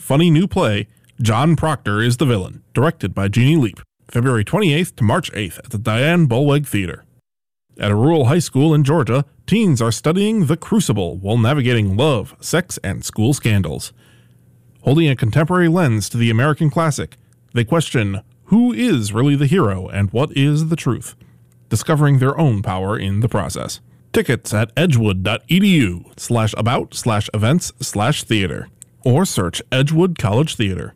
funny new play, John Proctor is the Villain, directed by Jeannie Leap, February 28th to March 8th at the Diane Bolweg Theater. At a rural high school in Georgia, teens are studying The Crucible while navigating love, sex, and school scandals. Holding a contemporary lens to the American classic, they question who is really the hero and what is the truth, discovering their own power in the process. Tickets at edgewood.edu/about/events/theater or search Edgewood College Theater.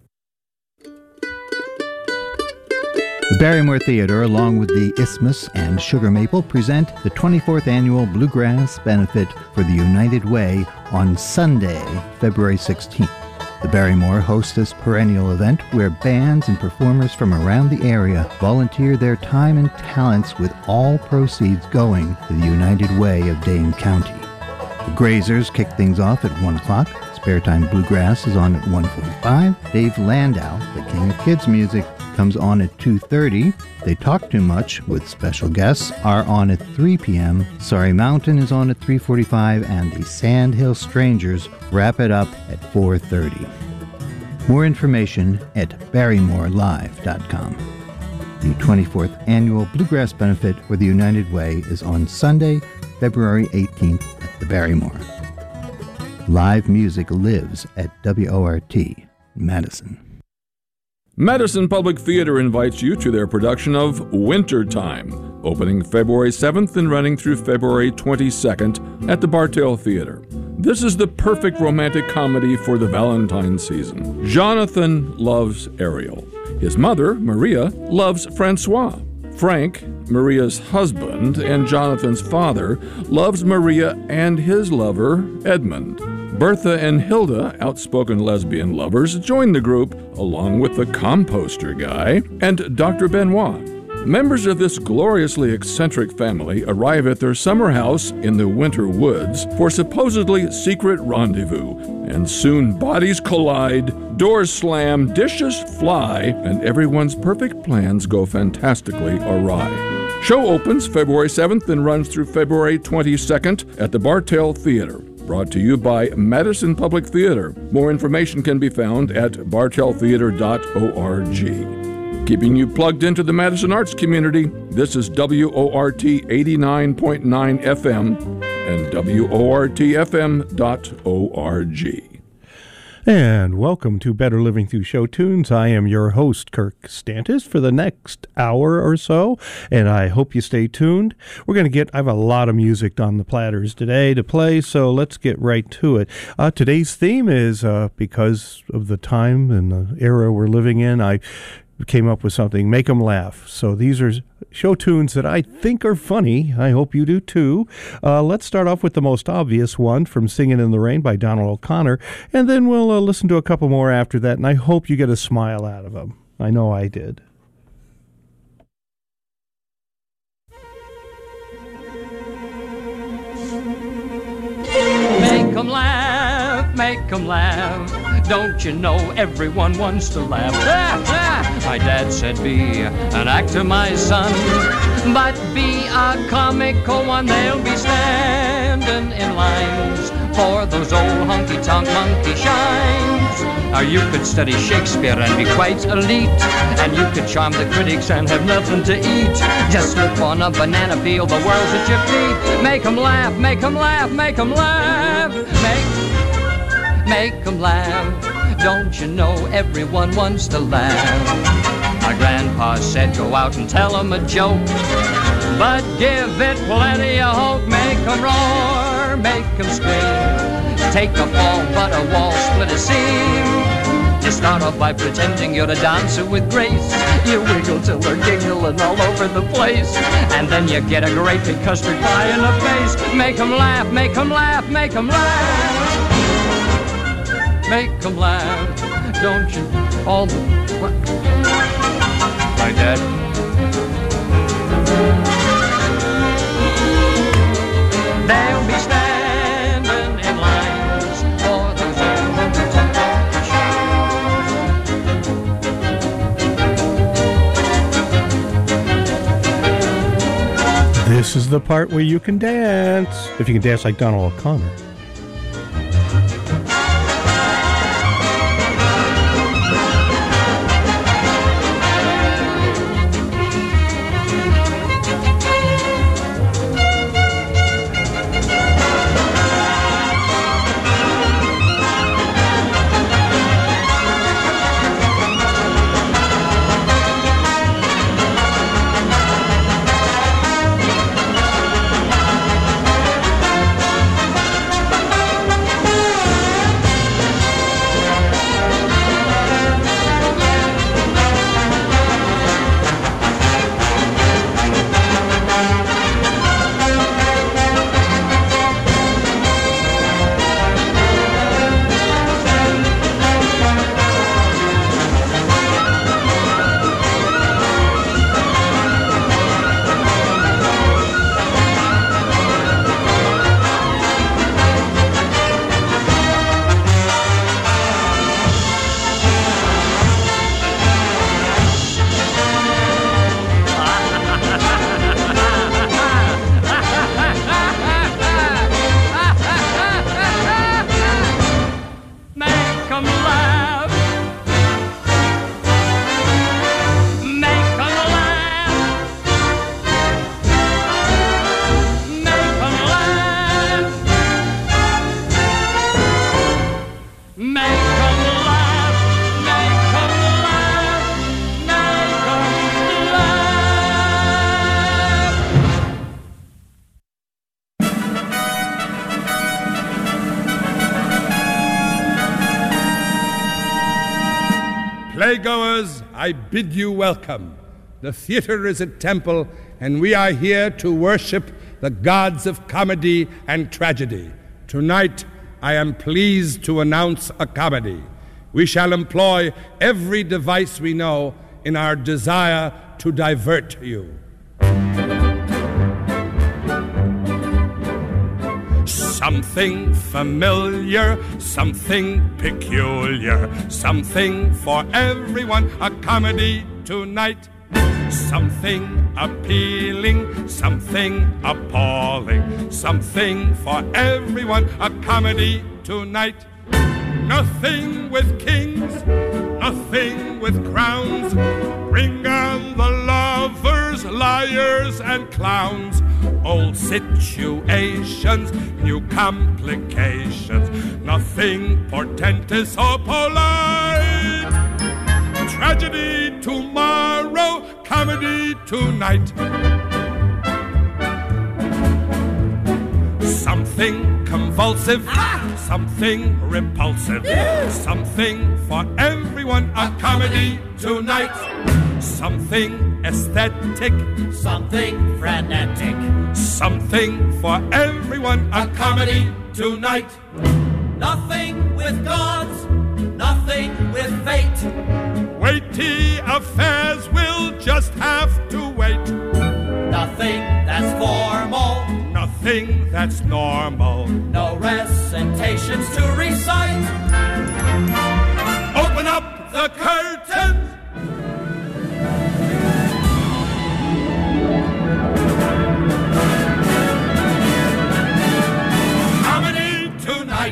The Barrymore Theater, along with the Isthmus and Sugar Maple, present the 24th Annual Bluegrass Benefit for the United Way on Sunday, February 16th. The Barrymore hosts this perennial event where bands and performers from around the area volunteer their time and talents, with all proceeds going to the United Way of Dane County. The Grazers kick things off at 1 o'clock. Spare Time Bluegrass is on at 1:45. Dave Landau, the king of kids music, comes on at 2:30. They Talk Too Much, with special guests, are on at 3 p.m. Sorry Mountain is on at 3:45, and the Sandhill Strangers wrap it up at 4:30. More information at barrymorelive.com. The 24th Annual Bluegrass Benefit for the United Way is on Sunday, February 18th at the Barrymore. Live music lives at WORT Madison. Madison Public Theater invites you to their production of Wintertime, opening February 7th and running through February 22nd at the Bartell Theater. This is the perfect romantic comedy for the Valentine season. Jonathan loves Ariel. His mother, Maria, loves Francois. Frank, Maria's husband and Jonathan's father, loves Maria and his lover, Edmund. Bertha and Hilda, outspoken lesbian lovers, join the group, along with the composter guy and Dr. Benoit. Members of this gloriously eccentric family arrive at their summer house in the winter woods for supposedly secret rendezvous, and soon bodies collide, doors slam, dishes fly, and everyone's perfect plans go fantastically awry. Show opens February 7th and runs through February 22nd at the Bartell Theater. Brought to you by Madison Public Theater. More information can be found at bartelltheater.org. Keeping you plugged into the Madison arts community, this is WORT 89.9 FM and WORTFM.org. And welcome to Better Living Through Show Tunes. I am your host, Kirk Stantis, for the next hour or so, and I hope you stay tuned. I have a lot of music on the platters today to play, so let's get right to it. Today's theme is, because of the time and the era we're living in, I came up with something, Make 'em Laugh. So these are show tunes that I think are funny. I hope you do too. Let's start off with the most obvious one, from Singin' in the Rain by Donald O'Connor, and then we'll listen to a couple more after that, and I hope you get a smile out of them. I know I did. Make 'em laugh, make 'em laugh. Don't you know everyone wants to laugh? My dad said, be an actor, my son, but be a comical one. They'll be standing in lines for those old honky-tonk monkey shines. Or you could study Shakespeare and be quite elite, and you could charm the critics and have nothing to eat. Just slip on a banana peel, the world's at your feet. Make 'em laugh, make 'em laugh, make 'em laugh. Make 'em laugh. Don't you know everyone wants to laugh? My grandpa said go out and tell 'em a joke, but give it plenty of hope. Make 'em roar, make 'em scream. Take a fall, but a wall, split a seam. You start off by pretending you're a dancer with grace. You wiggle till they're giggling all over the place, and then you get a great big custard pie in the face. Make 'em laugh, make 'em laugh, make 'em laugh. Make 'em laugh, don't you? All the what? My dad. They'll be standing in lines for those old honky-tonk shows. This is the part where you can dance, if you can dance like Donald O'Connor. Playgoers, I bid you welcome. The theater is a temple, and we are here to worship the gods of comedy and tragedy. Tonight, I am pleased to announce a comedy. We shall employ every device we know in our desire to divert you. Something familiar, something peculiar, something for everyone, a comedy tonight. Something appealing, something appalling, something for everyone, a comedy tonight. Nothing with kings, nothing with crowns. Bring on the lovers, liars, and clowns. Old situations, new complications. Nothing portentous or polite. Tragedy tomorrow, comedy tonight. Something convulsive, something repulsive, something for everyone, a comedy tonight. Something aesthetic, something frenetic, something for everyone, a comedy tonight. Nothing with gods, nothing with fate. Weighty affairs will just have to wait. Nothing that's formal, nothing that's normal. No recitations to recite. Open up the curtains. Comedy tonight.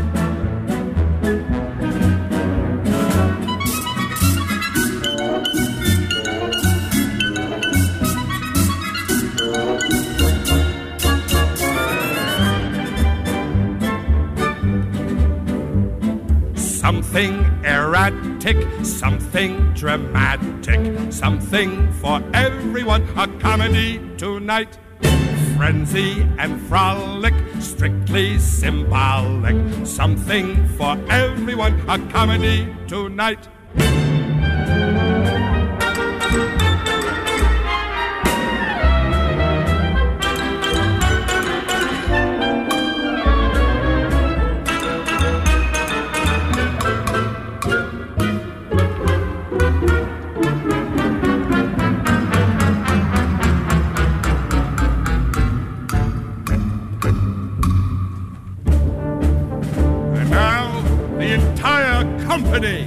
Something erratic, something dramatic, something for everyone, a comedy tonight. Frenzy and frolic, strictly symbolic, something for everyone, a comedy tonight. Company.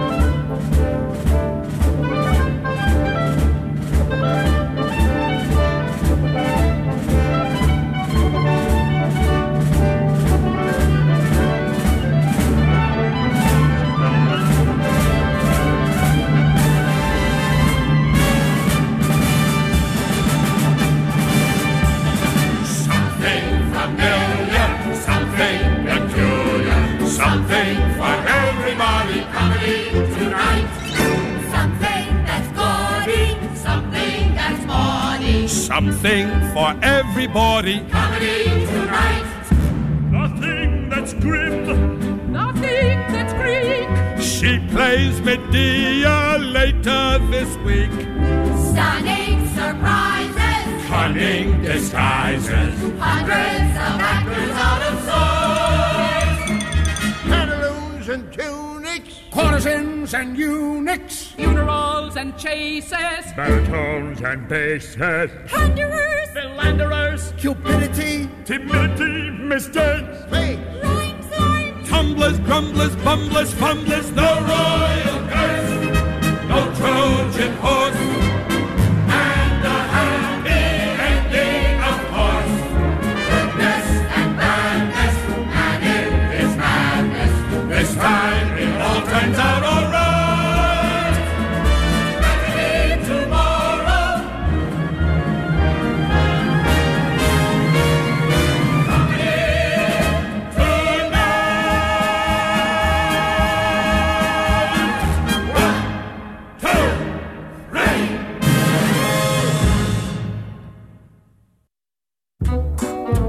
Something familiar, something peculiar, something for everybody, comedy tonight. Something that's gaudy, something that's bawdy. Something for everybody, Comedy tonight. nothing that's grim. Nothing that's Greek. She plays Medea later this week. Stunning surprises. Cunning disguises. Hundreds of actors out of sorts. Pantaloons and tunics, Courtesans and eunuchs, Funerals and chases, Baritones and basses. Thunderers. philanderers, cupidity, Timidity, mistakes. fake, Rhymes, lines. Tumblers, grumblers, bumblers, fumblers. No royal curse. No Trojan horse. And a happy ending, of course. Goodness and badness, and it is madness. This time it all turns out all right. Tragedy tomorrow.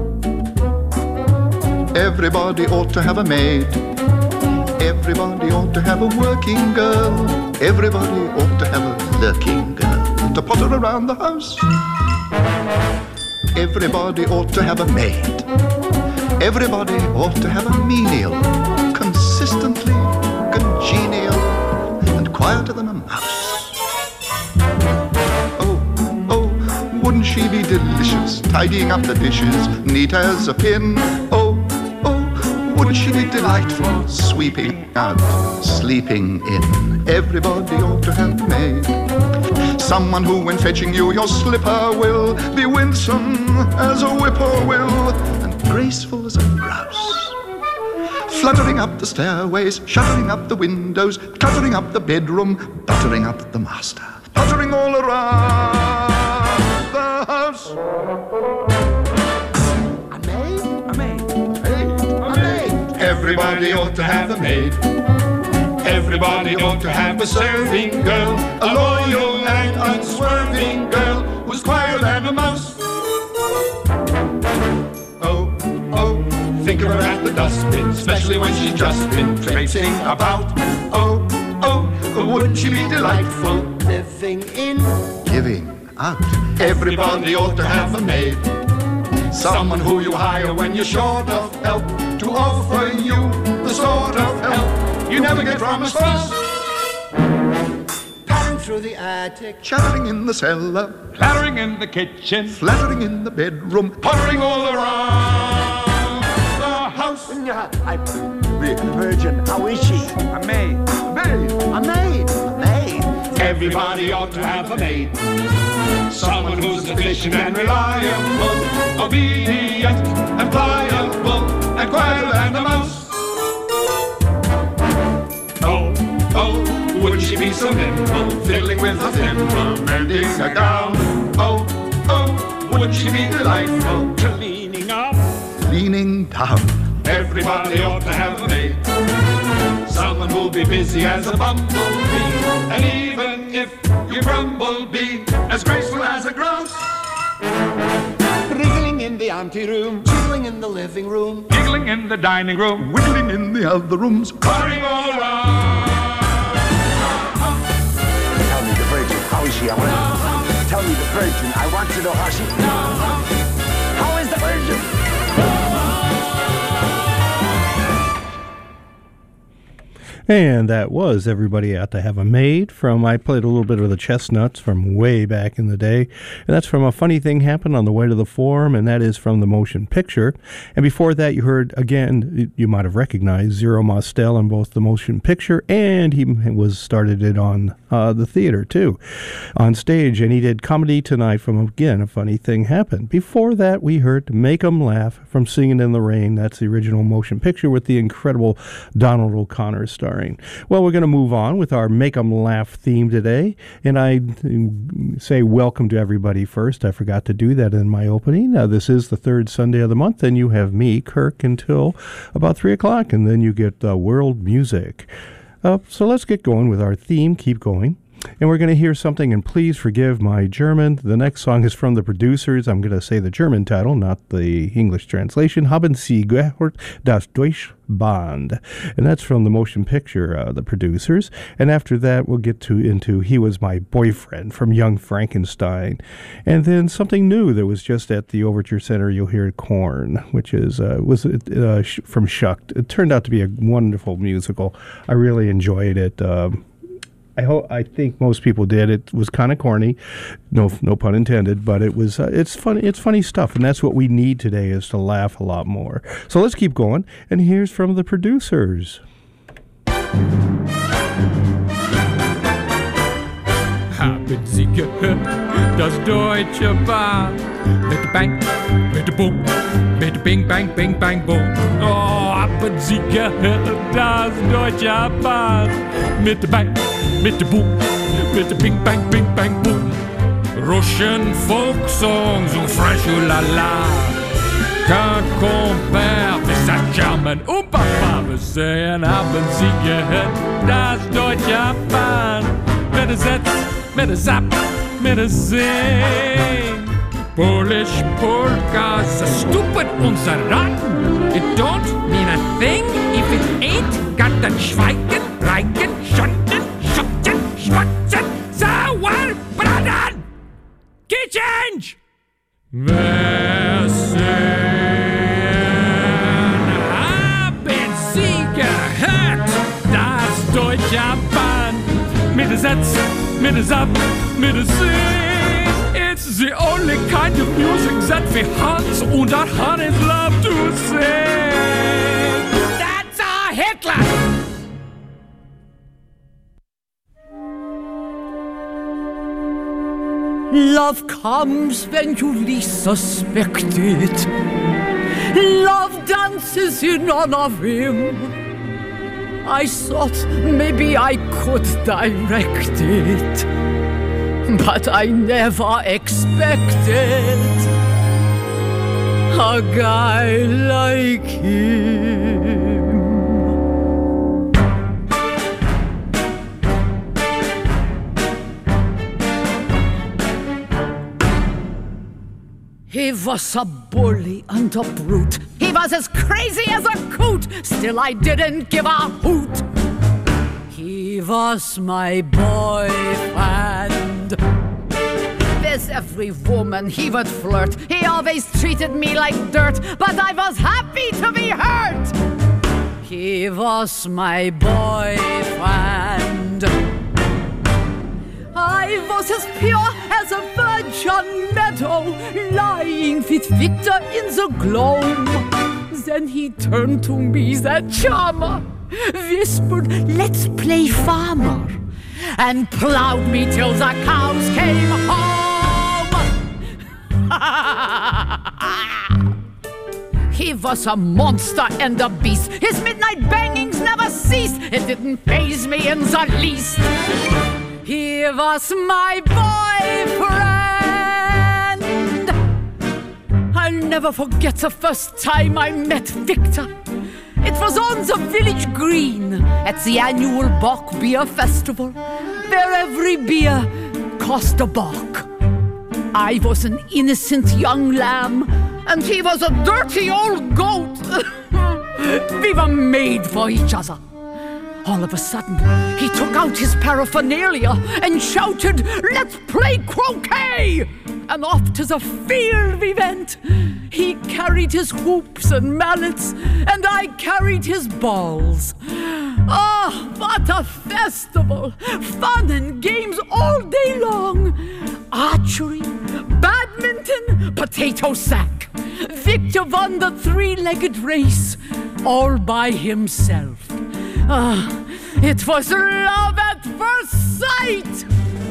Everybody ought to have a maid. Everybody ought to to have a working girl. Everybody ought to have a lurking girl to potter around the house. Everybody ought to have a maid. Everybody ought to have a menial, consistently congenial and quieter than a mouse. Oh, wouldn't she be delicious, tidying up the dishes, neat as a pin? Oh, wouldn't she be delightful, sweeping out, sleeping in? Everybody ought to have a maid. Someone who, when fetching you your slipper, will be winsome as a whippoorwill and graceful as a grouse. Fluttering up the stairways, shuttering up the windows, cluttering up the bedroom, buttering up the master, puttering all around the house. A maid? A maid. A maid. Everybody ought to have a maid. Everybody ought to have a serving girl, a loyal and unswerving girl who's quieter than a mouse. Oh, think of her at the dustbin, especially when she's just been traipsing about. Oh, wouldn't she be delightful, living in, giving out? Everybody ought to have a maid, someone who you hire when you're short of help, to offer you the sort of help you never get from a spouse. Pattering through the attic, chattering in the cellar, clattering in the kitchen, flattering in the bedroom, puttering all around the house. I'm the Virgin. How is she? A maid. A maid. Everybody ought to have a maid, someone who's efficient and reliable, obedient and pliable, and quieter than a mouse. Oh, wouldn't she be so nimble, fiddling with a thimble, mending a gown? Oh, wouldn't she be delightful, leaning up, leaning down? Everybody ought to have a maid, someone who'll be busy as a bumblebee, and even if you grumble, be as graceful as a grouse. Wriggling in the anteroom, jiggling in the living room, giggling in the dining room, wiggling in the other rooms, puttering all around. Tell me the Virgin. How is she? I want to tell me the Virgin. I want to know how she. How is the Virgin? And that was Everybody Ought to Have a Maid from, I played a little bit of the Chestnuts from way back in the day. And that's from A Funny Thing Happened on the Way to the Forum, and that is from the motion picture. And before that, you heard, again, you might have recognized Zero Mostel in both the motion picture, and he started it on the theater, too, on stage. And he did Comedy Tonight from, again, A Funny Thing Happened. Before that, we heard Make 'Em Laugh from Singin' in the Rain. That's the original motion picture with the incredible Donald O'Connor starring. Well, we're going to move on with our Make 'Em Laugh theme today, and I say welcome to everybody first. I forgot to do that in my opening. This is the third Sunday of the month, and you have me, Kirk, until about 3 o'clock, and then you get world music. So let's get going with our theme. Keep going. And we're going to hear something, and please forgive my German. The next song is from the Producers. I'm going to say the German title, not the English translation. Haben Sie gehört das Deutsche Band? And that's from the motion picture, the Producers. And after that, we'll get into He Was My Boyfriend from Young Frankenstein. And then something new that was just at the Overture Center, you'll hear Korn, which is from Shucked. It turned out to be a wonderful musical. I really enjoyed it. I think most people did. It was kind of corny, no pun intended, but it was it's funny. It's funny stuff, and that's what we need today, is to laugh a lot more. So let's keep going. And here's from the Producers. Haben Sie gehört, das Deutsche Bahn? Mit der Bang, mit der Boom, mit der Bing, Bang, Bing, Bang, Boom. Oh, haben Sie gehört, das Deutsche Bahn? Mit der Bang, mit der Boom, mit der Bing, Bang, Bing, Bang, Boom. Russian folk songs und French la la. Can't compare with that German Papa was saying. Haben Sie gehört, das Deutsche Bahn? Mit der Setz, mit der Zap, mit der Sing. Polish polkas, stupid unser Rad. It don't mean a thing if it ain't got that Schweigen right Wir sehen, haben Sie gehört? Das deutsche Band mit der Satz, mit der Sub, mit der Sing. It's the only kind of music that we Hans und our Hannes love to sing. That's a Hitler! Love comes when you least suspect it. Love dances in honor of him. I thought maybe I could direct it, but I never expected a guy like him. He was a bully and a brute. He was as crazy as a coot. Still I didn't give a hoot. He was my boyfriend. With every woman he would flirt. He always treated me like dirt, but I was happy to be hurt. He was my boyfriend. I was as pure as a virgin meadow, lying with Victor in the gloam. Then he turned to me, that charmer, whispered, "Let's play farmer," and plowed me till the cows came home. He was a monster and a beast. His midnight bangings never ceased. It didn't faze me in the least. He was my boyfriend. I'll never forget the first time I met Victor. It was on the village green at the annual Bock Beer Festival, where every beer cost a bock. I was an innocent young lamb, and he was a dirty old goat. We were made for each other. All of a sudden, he took out his paraphernalia and shouted, "Let's play croquet!" And off to the field we went. He carried his hoops and mallets, and I carried his balls. Oh, what a festival! Fun and games all day long. Archery, badminton, potato sack. Victor won the three-legged race all by himself. It was love at first sight.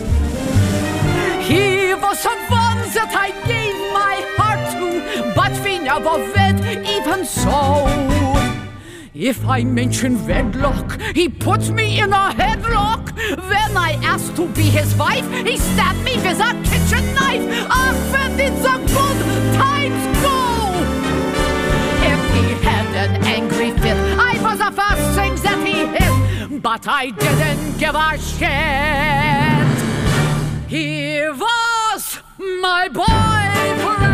He was the one that I gave my heart to, but we never wed even so. If I mention wedlock, he put me in a headlock. When I asked to be his wife, he stabbed me with a kitchen knife. Ah, when did the good times go? If he had an angry fit, I was the first thing that he hit, but I didn't give a shit. He was my boyfriend.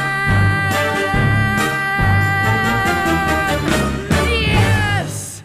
Yes!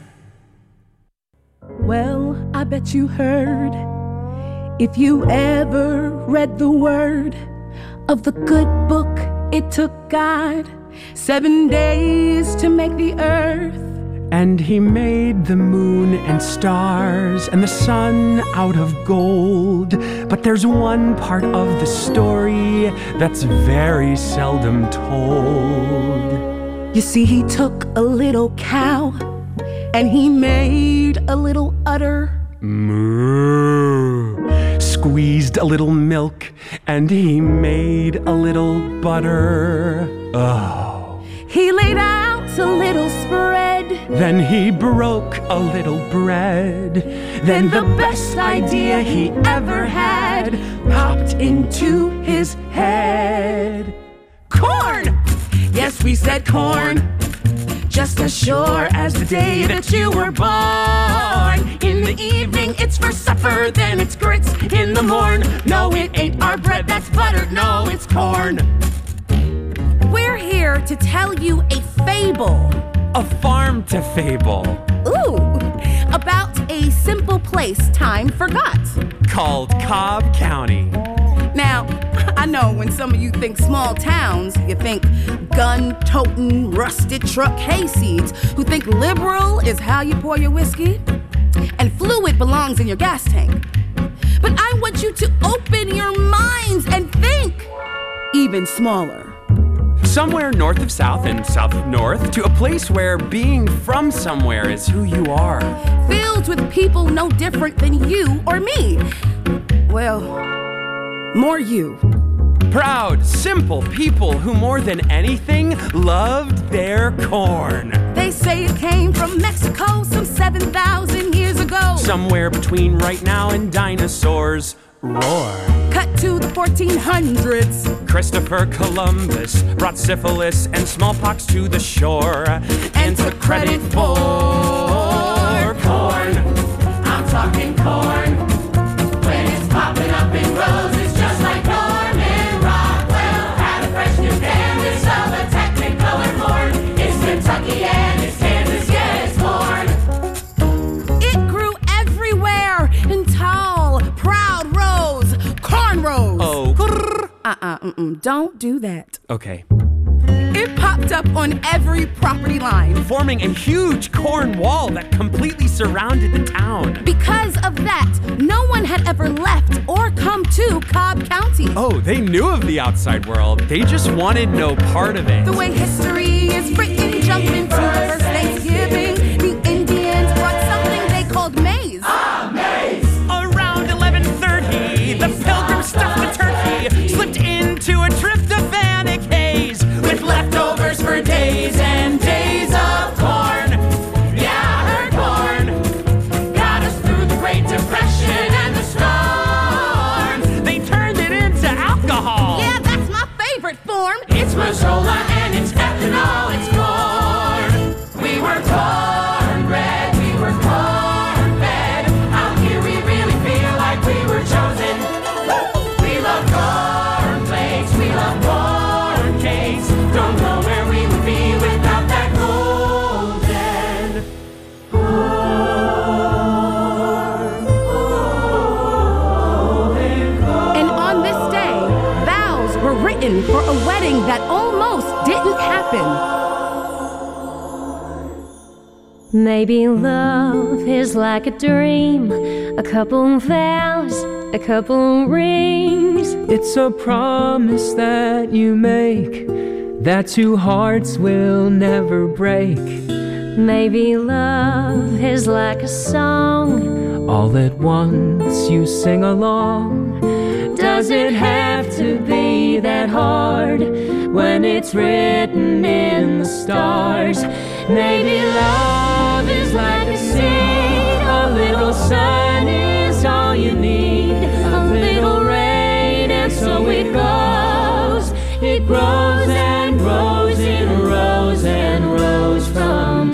Well, I bet you heard, if you ever read the word of the good book, it took God 7 days to make the earth. And he made the moon and stars and the sun out of gold. But there's one part of the story that's very seldom told. You see, he took a little cow and he made a little udder. Moo. Squeezed a little milk and he made a little butter. Oh. He laid out a little spread. Then he broke a little bread. Then the best idea he ever had popped into his head. Corn! Yes, we said corn. Just as sure as the day that you were born. In the evening, it's for supper, then it's grits in the morn. No, it ain't our bread that's buttered, no, it's corn. We're here to tell you a fable. A farm to fable. Ooh, about a simple place time forgot. Called Cobb County. Now, I know when some of you think small towns, you think gun-toting, rusted truck hayseeds, who think liberal is how you pour your whiskey, and fluid belongs in your gas tank. But I want you to open your minds and think even smaller. Somewhere north of south and south of north, to a place where being from somewhere is who you are. Filled with people no different than you or me. Well, more you. Proud, simple people who more than anything loved their corn. They say it came from Mexico some 7,000 years ago. Somewhere between right now and dinosaurs roar. Cut to the 1400s. Christopher Columbus brought syphilis and smallpox to the shore and took credit for corn. I'm talking corn. When it's popping up in rows, it's just like Norman Rockwell had a fresh new canvas of a technicolor corn. It's Kentucky and it's Kansas, yeah, it's corn. It grew everywhere in tall, proud rows, corn rows. Oh. Don't do that. Okay. It popped up on every property line, forming a huge corn wall that completely surrounded the town. Because of that, no one had ever left or come to Cobb County. Oh, they knew of the outside world. They just wanted no part of it. The way history is written, jump into the first Thanksgiving. The Indians brought something they called maize. Ah, maize! Around 1130, the pilgrims stuffed the turkey, slipped into a tryptophanic haze, with leftovers for days and days of corn. Yeah, I heard corn got us through the Great Depression and the storms. They turned it into alcohol. Yeah, that's my favorite form. It's Mazola and it's ethanol, it's corn. We were cornbread, we were corn-fed. Out here we really feel like we were chosen. We love corn flakes, we love corn cakes. Don't know where we would be without that golden corn. And on this day, vows were written for a wedding that almost didn't happen. Maybe love is like a dream, a couple vows, a couple rings. It's a promise that you make that two hearts will never break. Maybe love is like a song, all at once you sing along. Does it have to be that hard when it's written in the stars? Maybe love is like a seed, a little sun is all you need, a little rain, and so it grows. It grows and grows in rows and rows from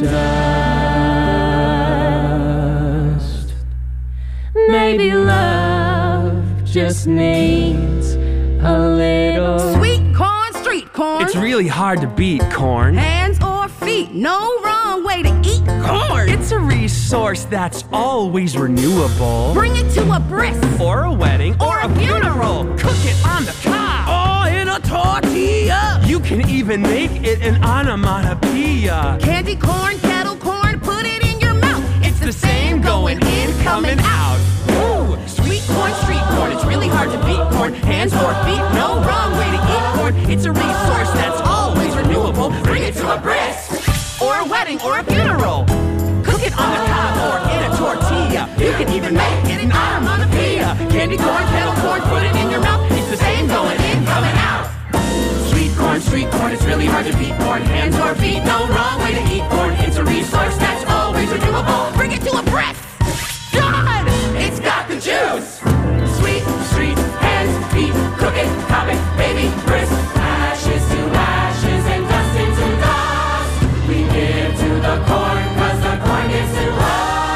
dust. Maybe love just needs a little sweet corn, street corn. It's really hard to beat corn. Hands or feet, no wrong way to eat corn. It's a resource that's always renewable. Bring it to a brisk, or a wedding, or a funeral. Cook it on the cob, or in a tortilla. You can even make it an onomatopoeia. Candy corn, kettle corn, put it in your mouth. It's the same going in, coming out. Ooh, sweet corn, street corn. It's really hard to beat corn. Hands or feet, no wrong way to eat corn. It's a resource that's always renewable. Bring it to a brisk, or a wedding, or a funeral. Cook it on the cob or in a tortilla. You can even make it an onomatopoeia. Candy corn, kettle corn, put it in your mouth. It's the same going in, coming out. Sweet corn, street corn, it's really hard to beat corn. Hands or feet, no wrong way to eat corn. It's a resource that's always renewable. Bring it to a brisk. God, it's got the juice. Sweet, street, hands, feet, cook it, cob it, baby, brisk. Ashes to ashes and dust into dust. We give to the corn, cause the corn gives to us.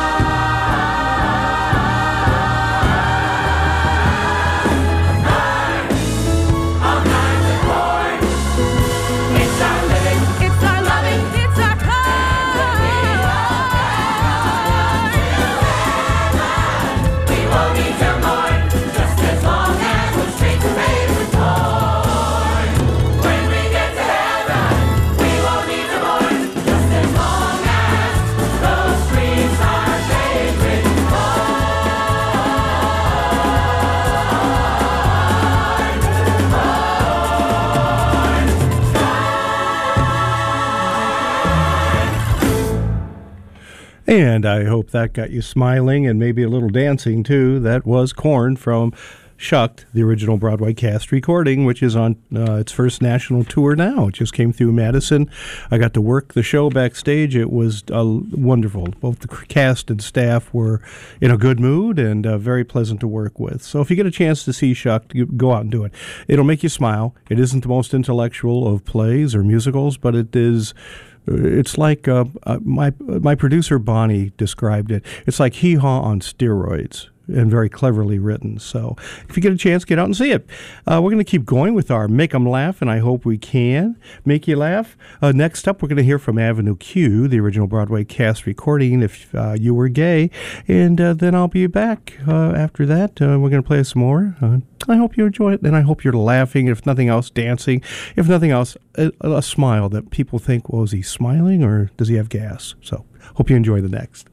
All kinds of corn. It's our living, it's our loving, it's our corn. We won't need to mow And I hope that got you smiling and maybe a little dancing, too. That was Korn from Shucked, the original Broadway cast recording, which is on its first national tour now. It just came through Madison. I got to work the show backstage. It was wonderful. Both the cast and staff were in a good mood and very pleasant to work with. So if you get a chance to see Shucked, go out and do it. It'll make you smile. It isn't the most intellectual of plays or musicals, but it is... It's like my producer Bonnie described it. It's like hee-haw on steroids and very cleverly written. So if you get a chance, get out and see it. We're going to keep going with our Make 'em Laugh, and I hope we can make you laugh. Next up, we're going to hear from Avenue Q, the original Broadway cast recording, If You Were Gay. And then I'll be back after that. We're going to play some more. I hope you enjoy it, and I hope you're laughing, if nothing else, dancing. If nothing else, a smile that people think, well, is he smiling or does he have gas? So hope you enjoy the next.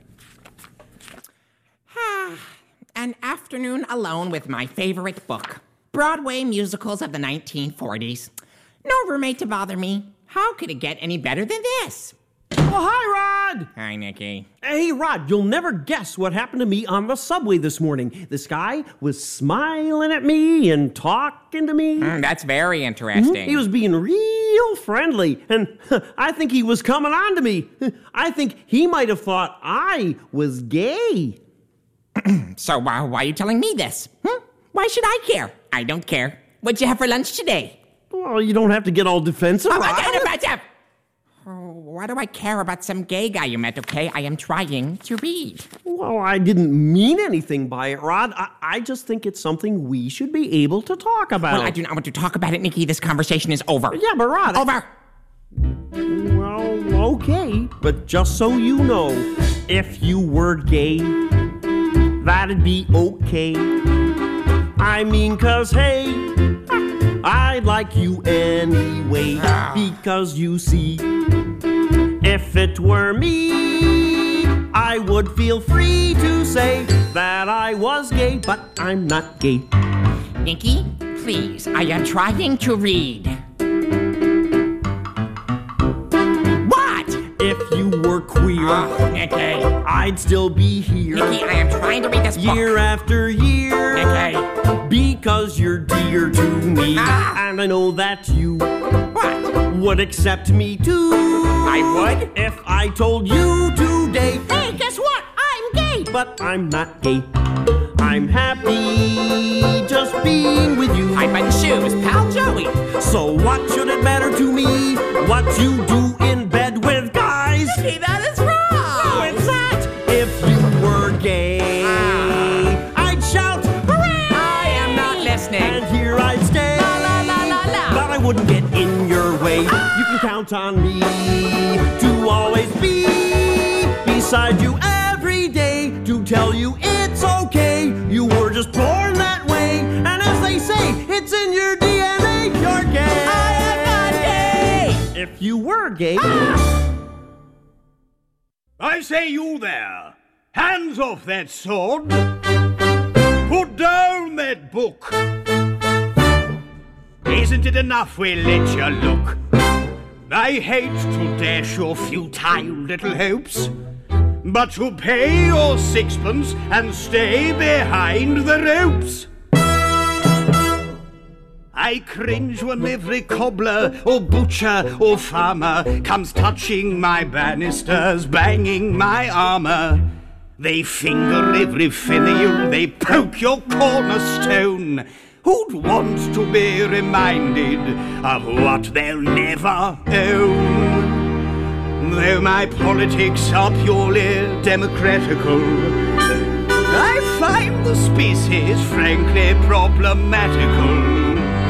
An afternoon alone with my favorite book. Broadway musicals of the 1940s. No roommate to bother me. How could it get any better than this? Oh, hi, Rod! Hi, Nicky. Hey, Rod, you'll never guess what happened to me on the subway this morning. This guy was smiling at me and talking to me. That's very interesting. Mm-hmm. He was being real friendly, and I think he was coming on to me. I think he might have thought I was gay. So why are you telling me this? Why should I care? I don't care. What'd you have for lunch today? Well, you don't have to get all defensive. Oh, why do I care about some gay guy you met, okay? I am trying to read. Well, I didn't mean anything by it, Rod. I just think it's something we should be able to talk about. Well, I do not want to talk about it, Nicky. This conversation is over. Yeah, but Rod... Over! Well, okay. But just so you know, if you were gay, that'd be okay. I mean, 'cause, hey, I like you anyway. Because you see, if it were me, I would feel free to say that I was gay, but I'm not gay. Nicky, please, I am trying to read. What? If you were queer, Nicky, I'd still be here. Nicky, I am trying to read this book. Year after year. Nicky. Because you're dear to me. And I know that you would accept me too. I would? If I told you today, hey, guess what? I'm gay. But I'm not gay. I'm happy just being with you. High button shoes, pal Joey. So what should it matter to me what you do in bed with guys? Nicky, that is wrong. What's that? If you were gay, I'd shout, hooray! I am not listening. And here I'd stay. La la la la la. But I wouldn't get in your way. You can count on me to always be beside you every day, to tell you it's okay. You were just born that way, and as they say, it's in your DNA. You're gay. I am not gay. If you were gay. I say, you there, hands off that sword. Put down that book. Isn't it enough we let you look? I hate to dash your futile little hopes, but to pay your sixpence and stay behind the ropes. I cringe when every cobbler or butcher or farmer comes touching my banisters, banging my armour. They finger every finial, they poke your cornerstone. Who'd want to be reminded of what they'll never own? Though my politics are purely democratical, I find the species frankly problematical.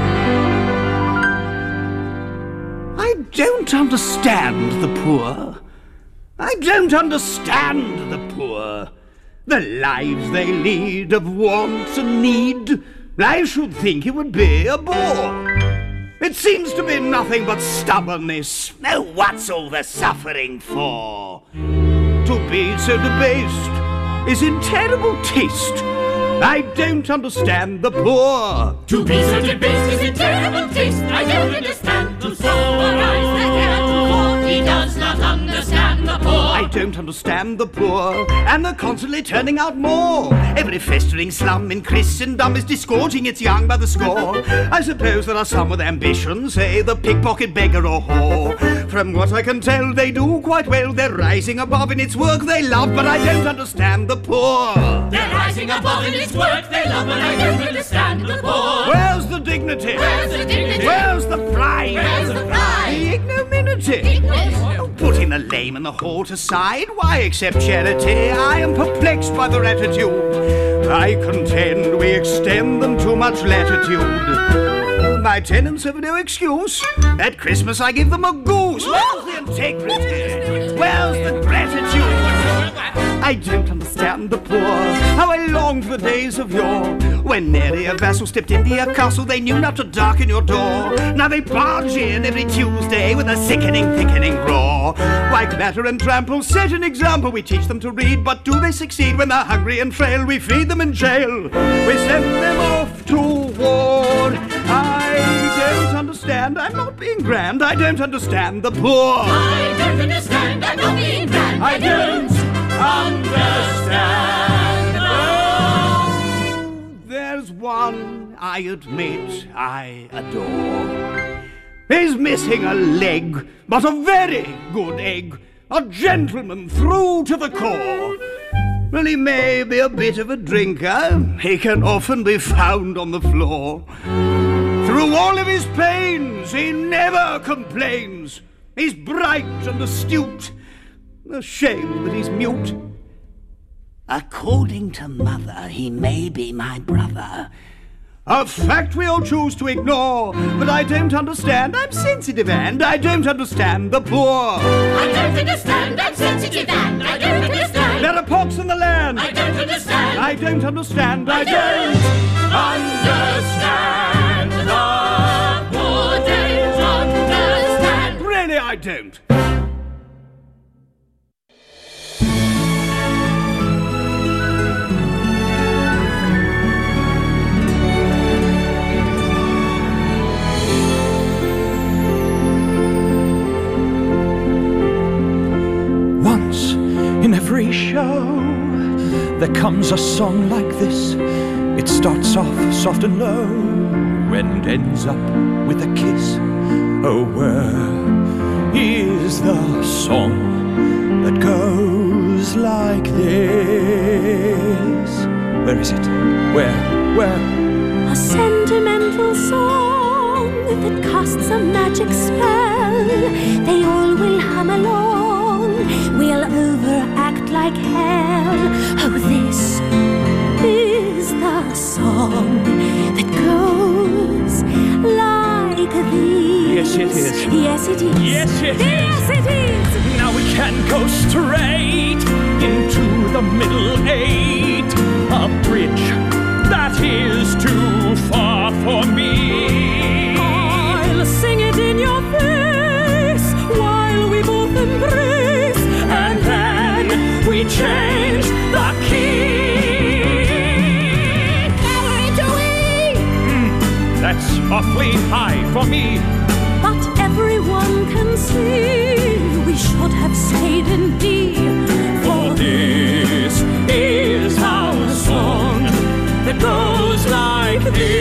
I don't understand the poor. I don't understand the poor. The lives they lead of want and need, I should think it would be a bore. It seems to be nothing but stubbornness. Now what's all the suffering for? To be so debased is in terrible taste. I don't understand the poor. To be so debased is in terrible taste. I don't understand. To summarize the cat, for he does not understand the poor. I don't understand the poor, and they're constantly turning out more. Every festering slum in Christendom is disgorging its young by the score. I suppose there are some with ambition, say the pickpocket, beggar or whore. From what I can tell, they do quite well. They're rising above in its work they love, but I don't understand the poor. They're rising above in its work they love, but I don't understand the poor. Where's the dignity? Where's the dignity? Where's the pride? Where's the pride? The ignominy. Putting the lame and the halt aside, why accept charity? I am perplexed by their attitude. I contend we extend them too much latitude. My tenants have no excuse. At Christmas I give them a goose. Where's the integrity? Where's the gratitude? I don't understand the poor. How I long for the days of yore, when nary a vassal stepped into your castle, they knew not to darken your door. Now they barge in every Tuesday with a sickening, thickening roar. Why clatter and trample, set an example. We teach them to read, but do they succeed? When they're hungry and frail, we feed them in jail. We send them off to war. I don't understand, I'm not being grand. I don't understand the poor. I don't understand, I'm not being grand. I don't understand. There's one I admit I adore. He's missing a leg, but a very good egg. A gentleman through to the core. Well, he may be a bit of a drinker. He can often be found on the floor. Through all of his pains, he never complains. He's bright and astute. A shame that he's mute. According to mother, he may be my brother. A fact we all choose to ignore, but I don't understand. I'm sensitive and I don't understand the poor. I don't understand, I'm sensitive and I don't understand. There are pox in the land. I don't understand. I don't understand. I don't understand the poor. Don't understand. Really, I don't. In every show, there comes a song like this. It starts off soft and low and ends up with a kiss. Oh, where is the song that goes like this? Where is it? Where? A sentimental song that casts a magic spell. They all will hum along. We'll overact like hell. Oh, this is the song that goes like this. Yes, it is. Yes, it is. Yes, it is. Yes, it is. Now we can go straight into the middle eight. A bridge that is too far for me. I'll sing it in your face while we both embrace. And then we change the key. That's awfully high for me. But everyone can see we should have stayed in D. For this is our song that goes like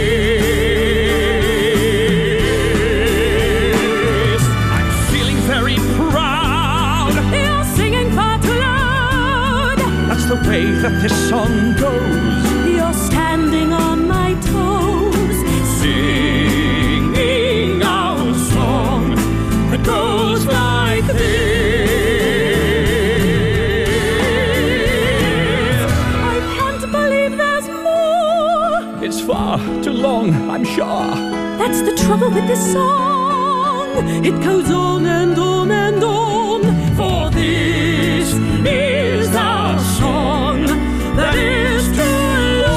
this. I'm feeling very proud. You're singing far too loud. That's the way that this song goes. You're standing on my toes. Singing our song that goes like this. I can't believe there's more. It's far too long, I'm sure. That's the trouble with this song. It goes on and on and on. For this is our song that is too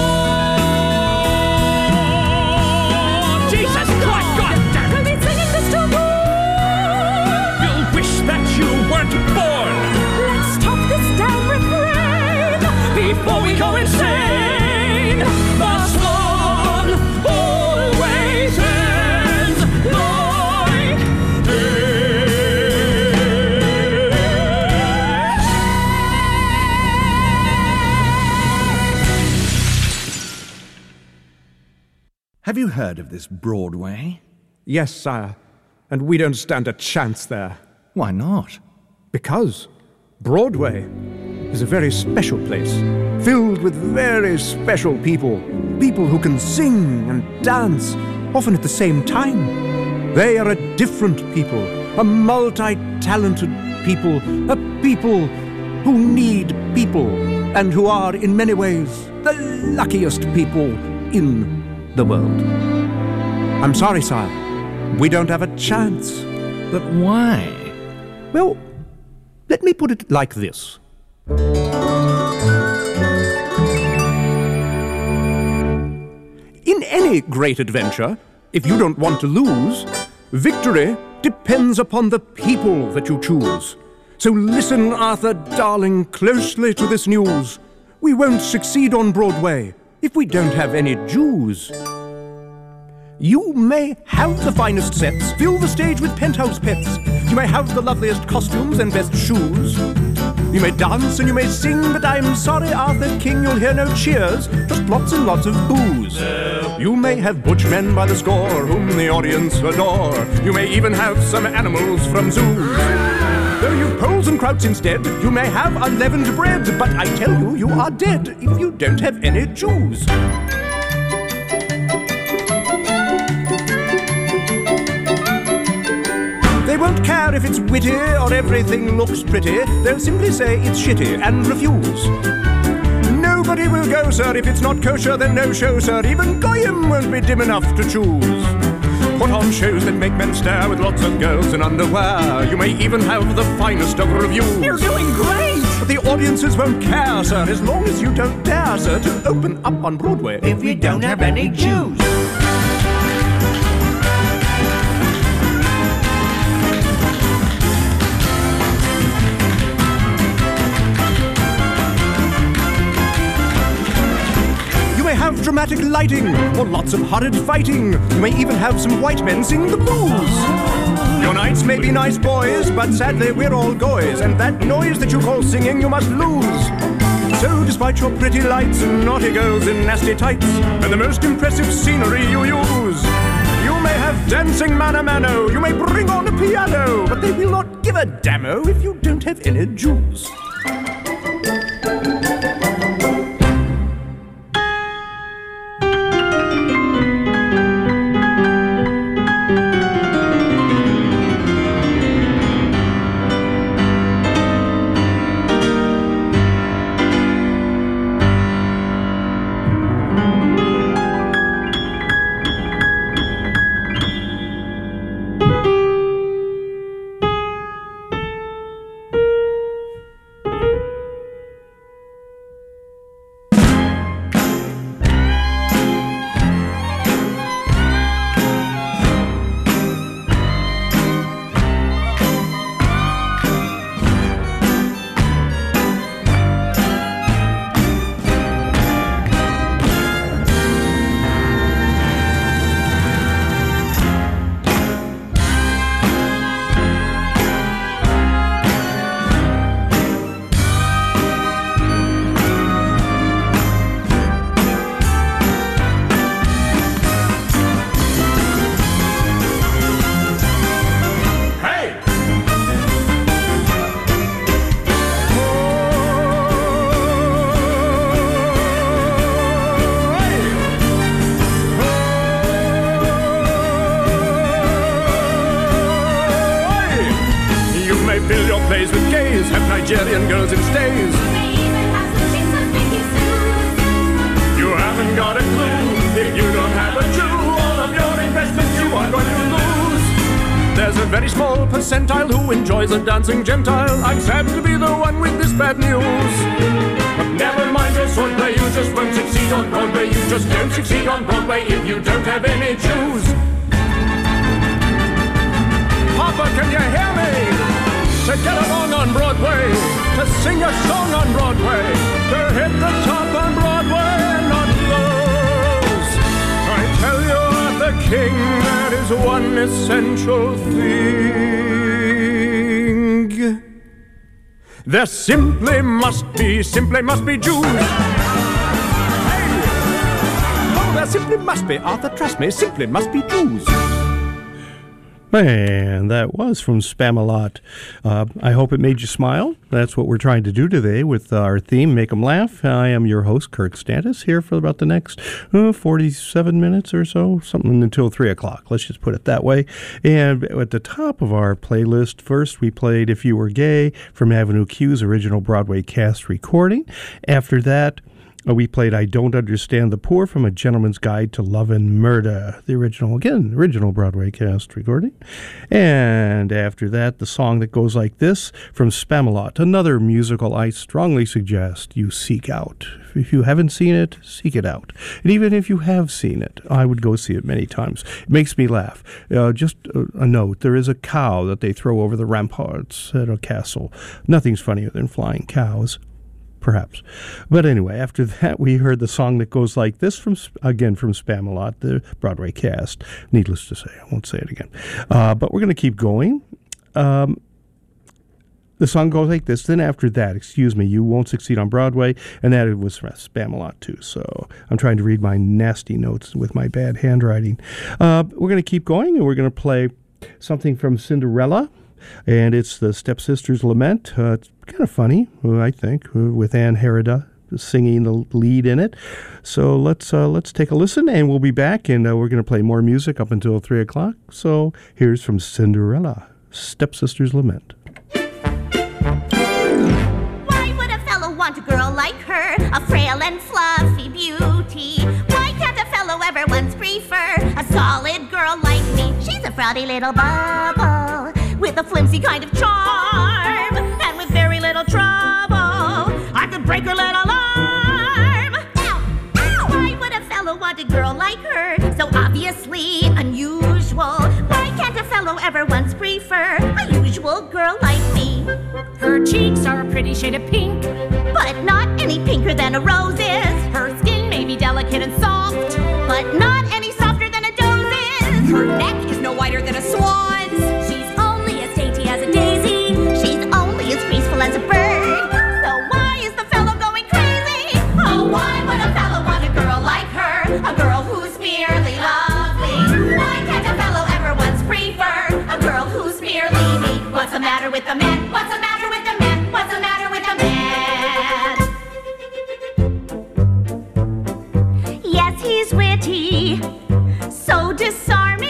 long. Jesus Christ, God damn it! We've been singing this too long. You'll wish that you weren't born. Let's stop this damn refrain before we go insane. The song always ends like this. Have you heard of this Broadway? Yes, sire. And we don't stand a chance there. Why not? Because Broadway is a very special place, filled with very special people. People who can sing and dance, often at the same time. They are a different people, a multi-talented people, a people who need people, and who are, in many ways, the luckiest people in the world. I'm sorry, sire. We don't have a chance. But why? Well, let me put it like this. In any great adventure, if you don't want to lose, victory depends upon the people that you choose. So listen, Arthur, darling, closely to this news. We won't succeed on Broadway if we don't have any Jews. You may have the finest sets, fill the stage with penthouse pets. You may have the loveliest costumes and best shoes. You may dance and you may sing, but I'm sorry, Arthur King, you'll hear no cheers, just lots and lots of booze. You may have butch men by the score, whom the audience adore. You may even have some animals from zoos. Though you've poles and krauts instead, you may have unleavened bread, but I tell you, you are dead if you don't have any Jews. They won't care if it's witty or everything looks pretty. They'll simply say it's shitty and refuse. Nobody will go, sir, if it's not kosher, then no show, sir. Even Goyim won't be dim enough to choose. Put on shows that make men stare with lots of girls in underwear. You may even have the finest of reviews. You're doing great! But the audiences won't care, sir, as long as you don't dare, sir, to open up on Broadway if we don't have any Jews. Have dramatic lighting, or lots of horrid fighting. You may even have some white men sing the blues. Your knights may be nice boys, but sadly we're all goys, and that noise that you call singing you must lose. So despite your pretty lights and naughty girls in nasty tights, and the most impressive scenery you use, you may have dancing mano mano, you may bring on a piano, but they will not give a dammo if you don't have any Jews. Nigerian girls in stays. You haven't got a clue. If you don't have a Jew, all of your investments you are going to lose. There's a very small percentile who enjoys a dancing Gentile. I'm sad to be the one with this bad news. But never mind your swordplay, you just won't succeed on Broadway. You just don't succeed on Broadway if you don't have any Jews. Papa, can you hear me? To get along on Broadway, to sing a song on Broadway, to hit the top on Broadway and not lose. I tell you, Arthur King, that is one essential thing. There simply must be Jews. There simply must be, Arthur, trust me, simply must be Jews. And that was from Spamalot. I hope it made you smile. That's what we're trying to do today with our theme, Make 'em Laugh. I am your host, Kirk Stantis, here for about the next 47 minutes or so, something until 3 o'clock. Let's just put it that way. And at the top of our playlist, first we played If You Were Gay from Avenue Q's original Broadway cast recording. After that, we played I Don't Understand the Poor from A Gentleman's Guide to Love and Murder, the original Broadway cast recording. And after that, the song that goes like this from Spamalot, another musical I strongly suggest you seek out. If you haven't seen it, seek it out. And even if you have seen it, I would go see it many times. It makes me laugh. Just a note, there is a cow that they throw over the ramparts at a castle. Nothing's funnier than flying cows. Perhaps. But anyway, after that, we heard the song that goes like this, from Spamalot, the Broadway cast. Needless to say, I won't say it again. But we're going to keep going. The song goes like this. Then after that, You Won't Succeed on Broadway, and that was from Spamalot too. So I'm trying to read my nasty notes with my bad handwriting. We're going to keep going, and we're going to play something from Cinderella. And it's the Stepsisters' Lament. It's kind of funny, I think, with Anne Herida singing the lead in it. So let's take a listen, and we'll be back, and we're going to play more music up until 3 o'clock. So here's from Cinderella, Stepsisters' Lament. Why would a fellow want a girl like her, a frail and fluffy beauty? Why can't a fellow ever once prefer a solid girl like me? She's a frothy little bubble with a flimsy kind of charm, and with very little trouble I could break her little arm. Ow! Ow! Why would a fellow want a girl like her, so obviously unusual? Why can't a fellow ever once prefer a usual girl like me? Her cheeks are a pretty shade of pink, but not any pinker than a rose is. Her skin may be delicate and soft, but not any softer than a doe's is. Her neck is no wider than a swan's. As a daisy, she's only as graceful as a bird. So why is the fellow going crazy? Oh, why would a fellow want a girl like her, a girl who's merely lovely? Why can't a fellow ever once prefer a girl who's merely me? What's the matter with the man? What's the matter with the man? What's the matter with the man? Yes, he's witty, so disarming.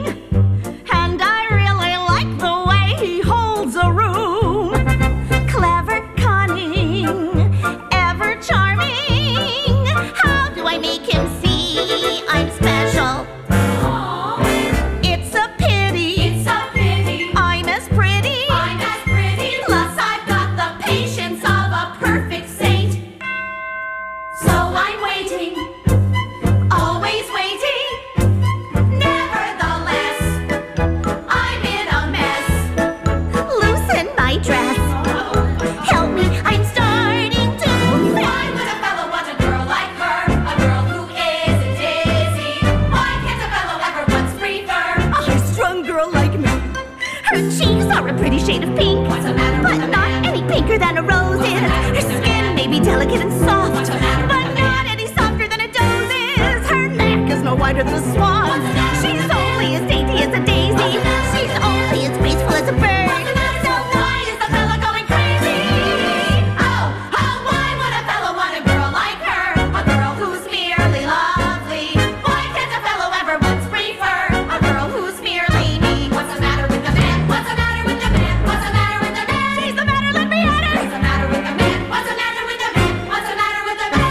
Shade of pink, but not any pinker than a rose is. Her skin may be delicate and soft, but not any softer than a doe's is. Her neck is no wider than a swan's. She's only as dainty as a daisy. She's only as graceful as a bird. So why is the fella going crazy? Oh, why would a fellow want a girl like her, a girl who's merely lovely? Why can't a fellow ever once prefer a girl who's merely me? What's the matter with the man? What's the matter with the man? What's the matter with the man? She's the matter, let me at her. What's the matter with the man? What's the matter with the man? What's the matter with the man?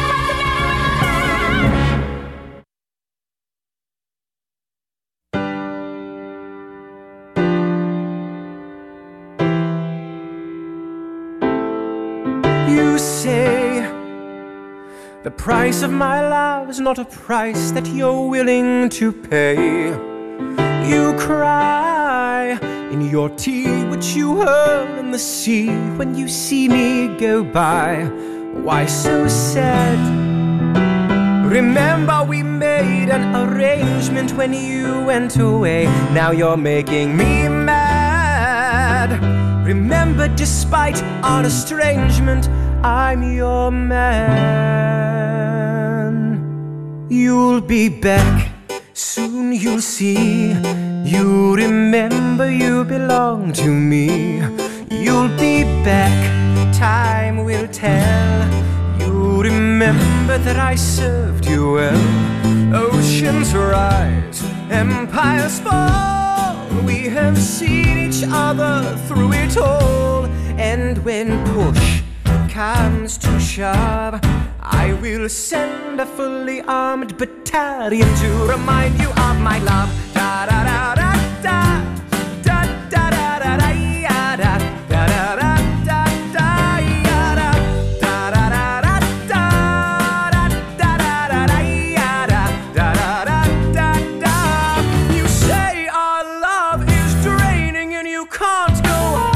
You say the price of my love is not a price that you're willing to pay. You cry in your tea, which you hurl in the sea when you see me go by. Why so sad? Remember we made an arrangement when you went away. Now you're making me mad. Remember, despite our estrangement, I'm your man. You You'll be back, soon you'll see. You remember you belong to me. You'll be back, time will tell. You remember that I served you well. Oceans rise, empires fall. We have seen each other through it all. And when push comes to shove, I will send a fully armed battalion to remind you of my love. Da da da da da da da da da da ya da da da da da da ya da da da da da da da da da da ya da da da da da. You say our love is draining and you can't go on.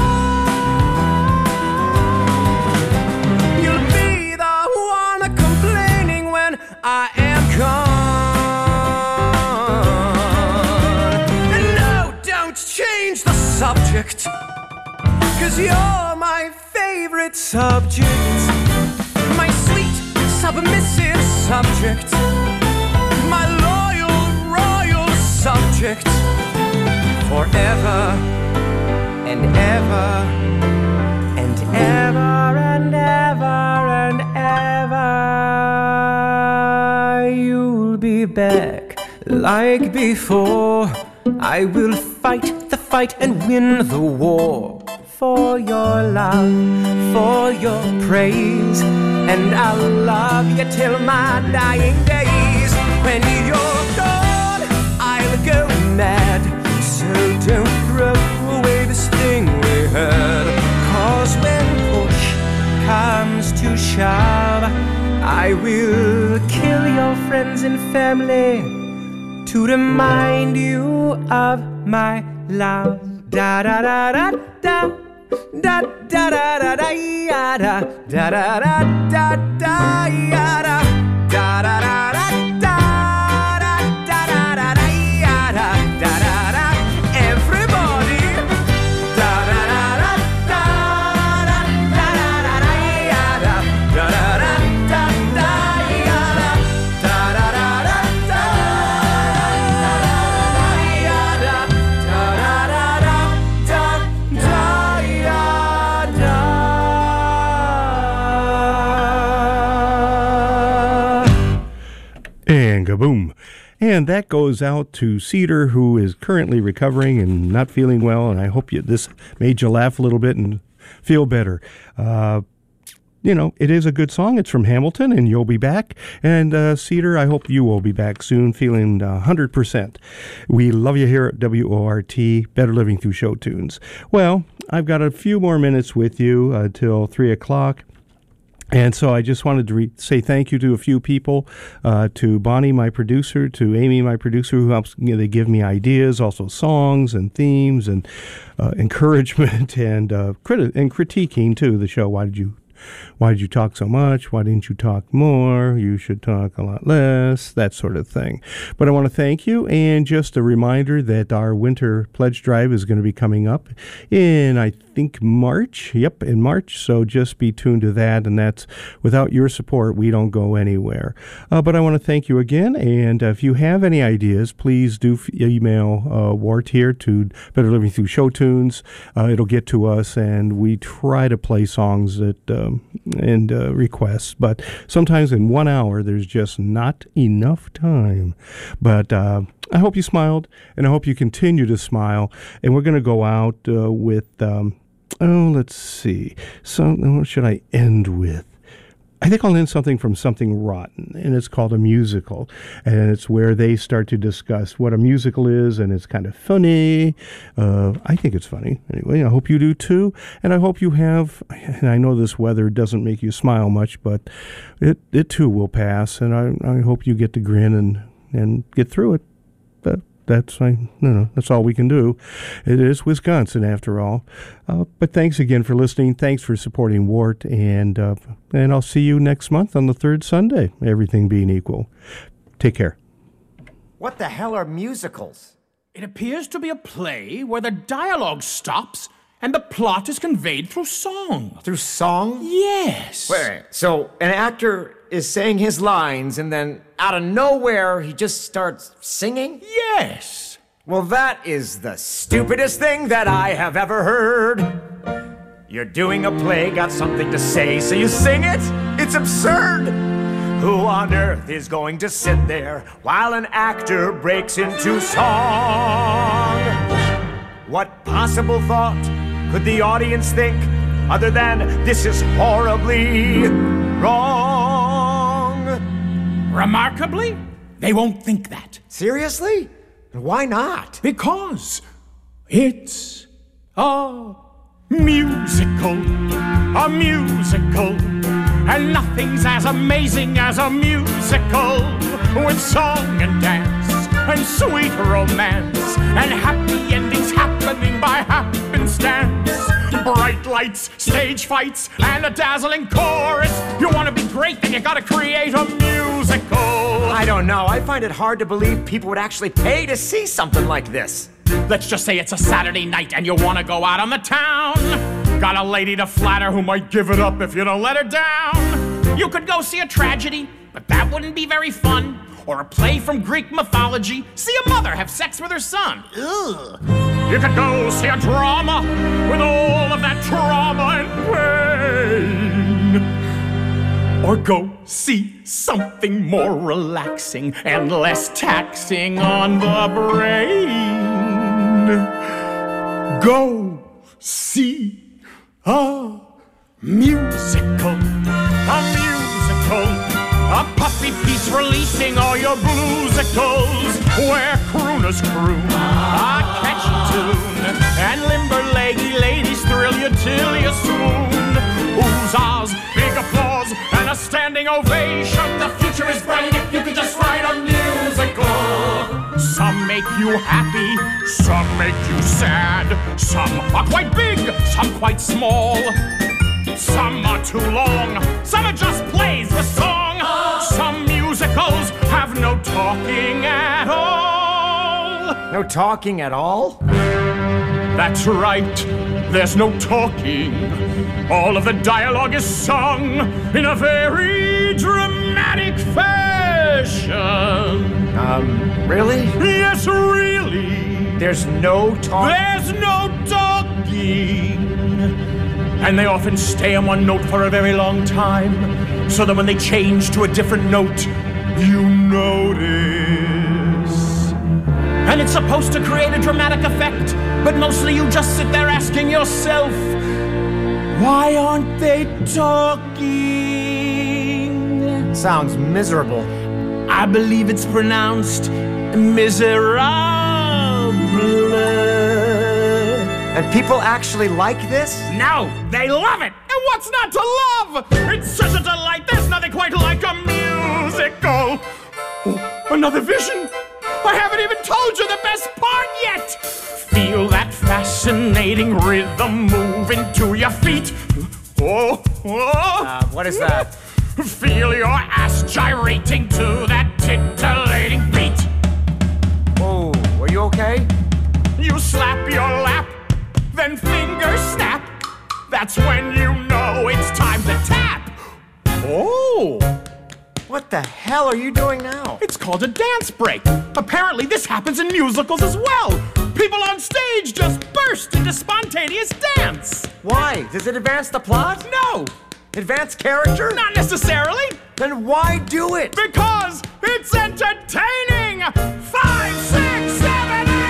You'll be the one complaining when I am gone. And no, don't change the subject, 'cause you're my favorite subject. My sweet, submissive subject. My loyal, royal subject. Forever and ever and ever and ever and ever. You'll be back like before. I will fight the fight and win the war. For your love, for your praise. And I'll love you till my dying days. When you're gone, I'll go mad. So don't throw away this thing we had. 'Cause when push comes to shove, I will kill your friends and family to remind you of my love. Da da da da da da da da da da ya da da da da da da ya da da da da da da da da da da ya da da da da. Everybody, da da da da da da da da da ya da da da da da da ya da da da da da da ya da da da da da da ya da. And kaboom. And that goes out to Cedar, who is currently recovering and not feeling well. And I hope this made you laugh a little bit and feel better. You know, it is a good song. It's from Hamilton, and you'll be back. And Cedar, I hope you will be back soon, feeling 100%. We love you here at WORT, Better Living Through Show Tunes. Well, I've got a few more minutes with you until 3 o'clock. And so I just wanted to say thank you to a few people, to Bonnie, my producer, to Amy, my producer, who helps. They give me ideas, also songs and themes and encouragement and critiquing too the show. Why did you talk so much? Why didn't you talk more? You should talk a lot less, that sort of thing. But I want to thank you, and just a reminder that our winter pledge drive is going to be coming up in, I think, March. Yep, in March. So just be tuned to that, and that's without your support, we don't go anywhere. But I want to thank you again, and if you have any ideas, please do email Wart here to Better Living Through Show Tunes. It'll get to us, and we try to play songs that and requests, but sometimes in 1 hour there's just not enough time. But I hope you smiled, and I hope you continue to smile. And we're going to go out with let's see, so what should I end with? I think I'll end something from Something Rotten, and it's called A Musical, and it's where they start to discuss what a musical is, and it's kind of funny. I think it's funny. Anyway, I hope you do too, and I hope you have, and I know this weather doesn't make you smile much, but it too will pass, and I hope you get to grin and get through it. That's all we can do. It is Wisconsin, after all. But thanks again for listening. Thanks for supporting Wart, and I'll see you next month on the third Sunday, everything being equal. Take care. What the hell are musicals? It appears to be a play where the dialogue stops and the plot is conveyed through song. Through song? Yes. Wait. So an actor is saying his lines and then out of nowhere he just starts singing? Yes. Well, that is the stupidest thing that I have ever heard. You're doing a play, got something to say, so you sing it? It's absurd. Who on earth is going to sit there while an actor breaks into song? What possible thought could the audience think other than this is horribly wrong? Remarkably, they won't think that. Seriously? Why not? Because it's a musical, and nothing's as amazing as a musical, with song and dance and sweet romance and happy endings happening by happenstance. Bright lights, stage fights, and a dazzling chorus. You want to be great, then you gotta create a musical. I don't know. I find it hard to believe people would actually pay to see something like this. Let's just say it's a Saturday night and you want to go out on the town. Got a lady to flatter who might give it up if you don't let her down. You could go see a tragedy, but that wouldn't be very fun. Or a play from Greek mythology. See a mother have sex with her son. Ugh. You could go see a drama with all of that trauma and pain. Or go see something more relaxing and less taxing on the brain. Go see a musical. A puppy piece releasing all your bluesicles, where crooners croon a catchy tune, and limber-leggy ladies thrill you till you swoon. Oohs, big applause, and a standing ovation. The future is bright if you could just write a musical. Some make you happy, some make you sad. Some are quite big, some quite small. Some are too long, some are just plays with song. Some musicals have no talking at all. No talking at all? That's right, there's no talking. All of the dialogue is sung in a very dramatic fashion. Really? Yes, really. There's no talking? There's no talking. And they often stay on one note for a very long time, so that when they change to a different note, you notice. And it's supposed to create a dramatic effect, but mostly you just sit there asking yourself, why aren't they talking? Sounds miserable. I believe it's pronounced miserable. And people actually like this? No, they love it! And what's not to love? It's such a delight, there's nothing quite like a musical. Oh, another vision? I haven't even told you the best part yet! Feel that fascinating rhythm move into your feet. Oh, oh. What is that? Feel your ass gyrating to that titillating beat. Oh, are you okay? You slap your lap, then fingers snap. That's when you know it's time to tap. Oh! What the hell are you doing now? It's called a dance break. Apparently this happens in musicals as well. People on stage just burst into spontaneous dance. Why? Does it advance the plot? No! Advance character? Not necessarily. Then why do it? Because it's entertaining! 5, 6, 7, 8!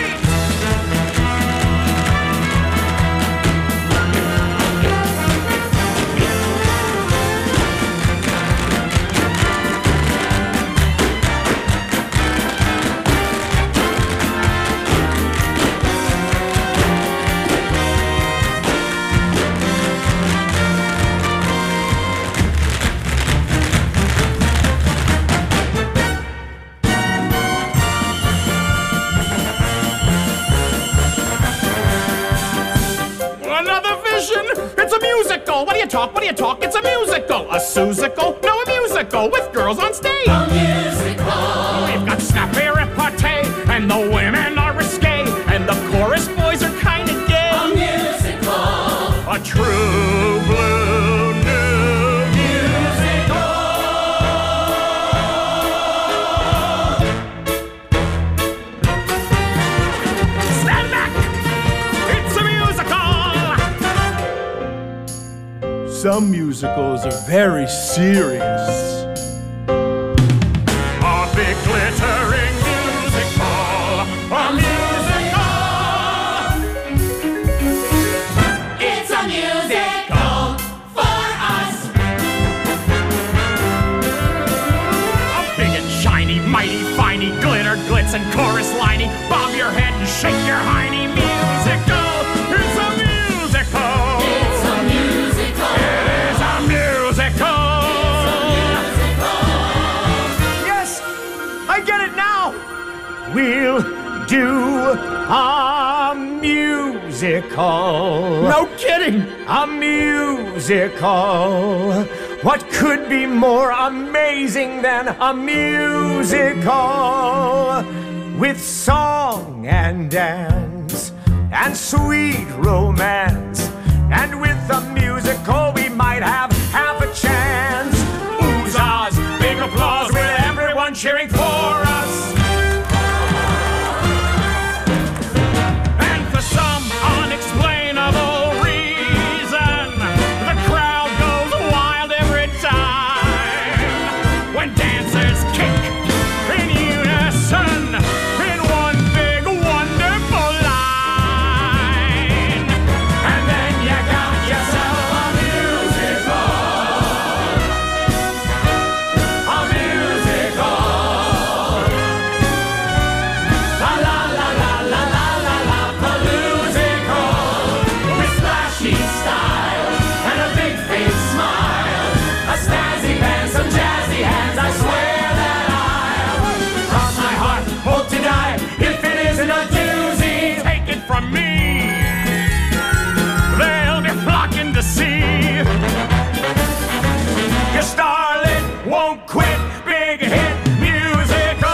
It's a musical. What do you talk? It's a musical. A Susical? No, a musical with girls on stage. A musical. We've got snappy repartee, and the women are risque, and the chorus boys are kind of gay. A musical. A true blue new musical. Some musicals are very serious. A big glittering musical, a musical. It's a musical for us. A big and shiny, mighty, finey, glitter, glitz, and chorus liney. Bob your head and shake your hiney. Musical. It's a musical. It's a musical. It is a musical. Yes, I get it now. We'll do a musical. No kidding. A musical. What could be more amazing than a musical? With song and dance and sweet romance. And with a musical we might have half a chance. Oohs, ahs, big applause with everyone cheering for us. And for some unexplainable reason, the crowd goes wild every time when dancers kick in unison in one big wonderful line. And then you got yourself a musical. A musical. La la la la la la la la paloozical. With flashy style and a big face smile, a snazzy band, some jazzy hands. I swear that I'll cross my heart, hope to die. If it isn't a doozy, take it from me. They'll be flocking to see your starlet won't quit. Big hit musical.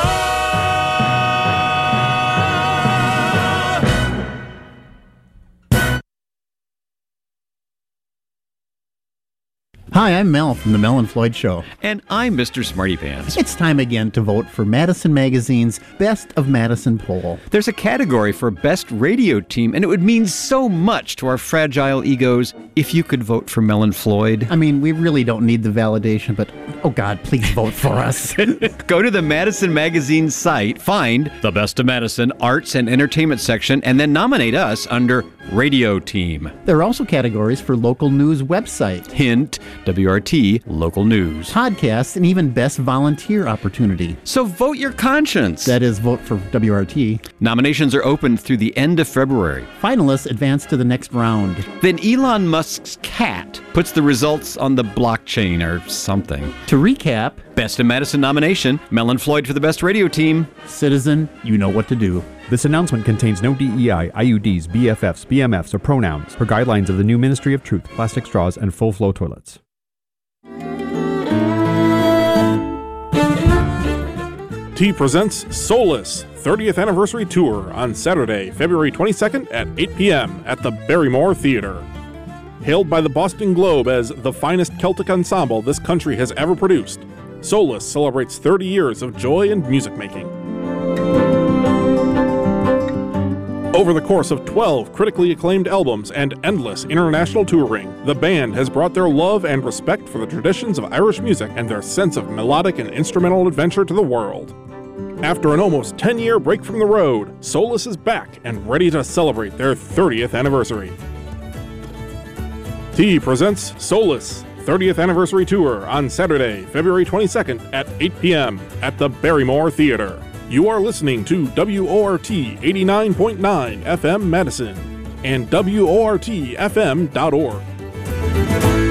Hi, I'm Mel from The Mel and Floyd Show. And I'm Mr. Smarty Pants. It's time again to vote for Madison Magazine's Best of Madison poll. There's a category for Best Radio Team, and it would mean so much to our fragile egos if you could vote for Mel and Floyd. I mean, we really don't need the validation, but oh God, please vote for us. Go to the Madison Magazine site, find the Best of Madison Arts and Entertainment section, and then nominate us under Radio Team. There are also categories for local news website. Hint, WRT, local news. Podcasts, and even best volunteer opportunity. So vote your conscience. That is, vote for WRT. Nominations are open through the end of February. Finalists advance to the next round. Then Elon Musk's cat puts the results on the blockchain or something. To recap, Best of Madison nomination, Mel and Floyd for the Best Radio Team. Citizen, you know what to do. This announcement contains no DEI, IUDs, BFFs, BMFs, or pronouns per guidelines of the new Ministry of Truth, plastic straws, and full-flow toilets. T presents Soulless 30th Anniversary Tour on Saturday, February 22nd at 8 p.m. at the Barrymore Theater. Hailed by the Boston Globe as the finest Celtic ensemble this country has ever produced, Soulless celebrates 30 years of joy and music making. Over the course of 12 critically acclaimed albums and endless international touring, the band has brought their love and respect for the traditions of Irish music and their sense of melodic and instrumental adventure to the world. After an almost 10-year break from the road, Soulless is back and ready to celebrate their 30th anniversary. T presents Soulless 30th Anniversary Tour on Saturday, February 22nd at 8 p.m. at the Barrymore Theater. You are listening to WORT 89.9 FM Madison and WORTFM.org.